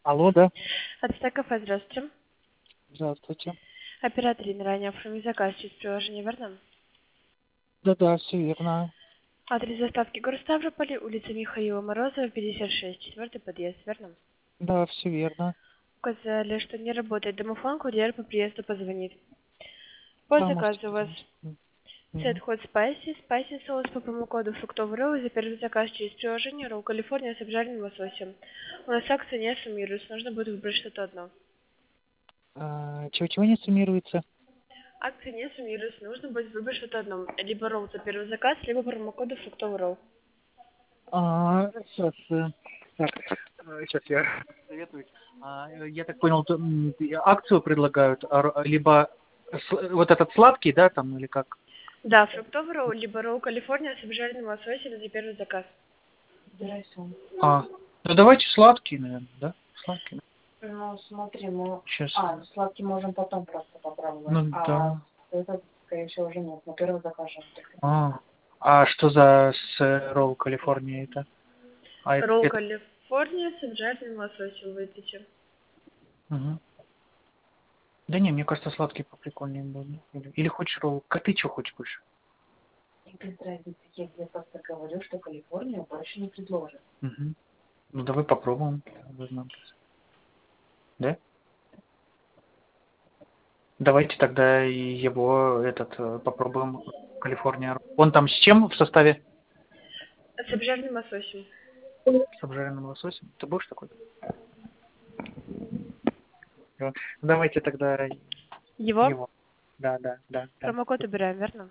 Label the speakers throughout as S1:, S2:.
S1: Алло, да.
S2: Отстак кафе, здравствуйте.
S1: Здравствуйте.
S2: Оператор ранее оформил заказ через приложение, верно?
S1: Да-да, все верно.
S2: Адрес доставки город Ставрополь, улица Михаила Морозова, 56, четвертый подъезд, верно?
S1: Да, все верно.
S2: Указали, что не работает домофон, курьер по приезду позвонит. По
S1: Да, можете
S2: заказу у вас
S1: позвонить.
S2: сет
S1: Мгм.
S2: ход спайси соус по промокоду фруктовый ролл за первый заказ через приложение ролл Калифорния с обжаренным лососем. У нас акция не суммируется, нужно будет выбрать что-то одно.
S1: Чего-чего не суммируется?
S2: Акция не суммируется, нужно будет выбрать что-то одно. Либо ролл за первый заказ, либо промокоду фруктовый ролл.
S1: Сейчас, так, сейчас я советуюсь. Я так понял, акцию предлагают, либо вот этот сладкий, да, там, или как?
S2: Да, фруктовый ролл, либо ролл Калифорния с обжаренным лососем за первый заказ.
S1: А, ну давайте сладкий, наверное, да? Сладкий.
S3: Ну, смотри, мы...
S1: Сейчас.
S3: сладкий можем потом просто попробовать.
S1: Ну да.
S3: Этот, скорее всего, уже нет. На первый закажем.
S1: А что за ролл Калифорния это?
S2: Ролл
S1: Это...
S2: Калифорния с обжаренным лососем выпечем.
S1: Мгм. Да не, мне кажется, сладкий поприкольнее будет. Или хочешь ролл? Как ты что хочешь больше?
S3: И без разницы, я просто говорю, что Калифорния больше не предложит.
S1: Мгм. Ну давай попробуем. Возьмем. Да? Давайте тогда и его попробуем Калифорния. Он там с чем в составе?
S2: С обжаренным лососем.
S1: С обжаренным лососем. Ты будешь такой? Вот. Давайте тогда
S2: Его?
S1: его. Да, да, да, да.
S2: Промокод убираем, верно?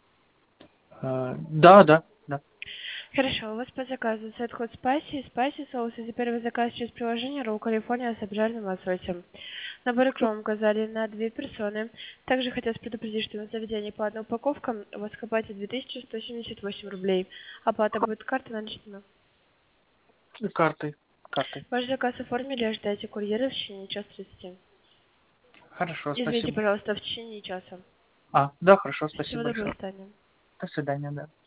S1: Да, да, да.
S2: Хорошо, у вас по заказу сет ход спайси соус и за первый заказ через приложение ролл Калифорния с обжаренным лососем. Набор икром указали на 2 персоны. Также хотелось предупредить, что на заведении по одной упаковкам у вас к оплате 2178 рублей. Оплата будет картой наличными.
S1: Картой. Картой.
S2: Ваш заказ оформили, ожидайте курьера в течение часа 30.
S1: Хорошо,
S2: Извините,
S1: спасибо.
S2: пожалуйста, в течение часа.
S1: Да, хорошо, спасибо
S2: Всего доброго,
S1: большое.
S2: до свидания.
S1: До свидания, да.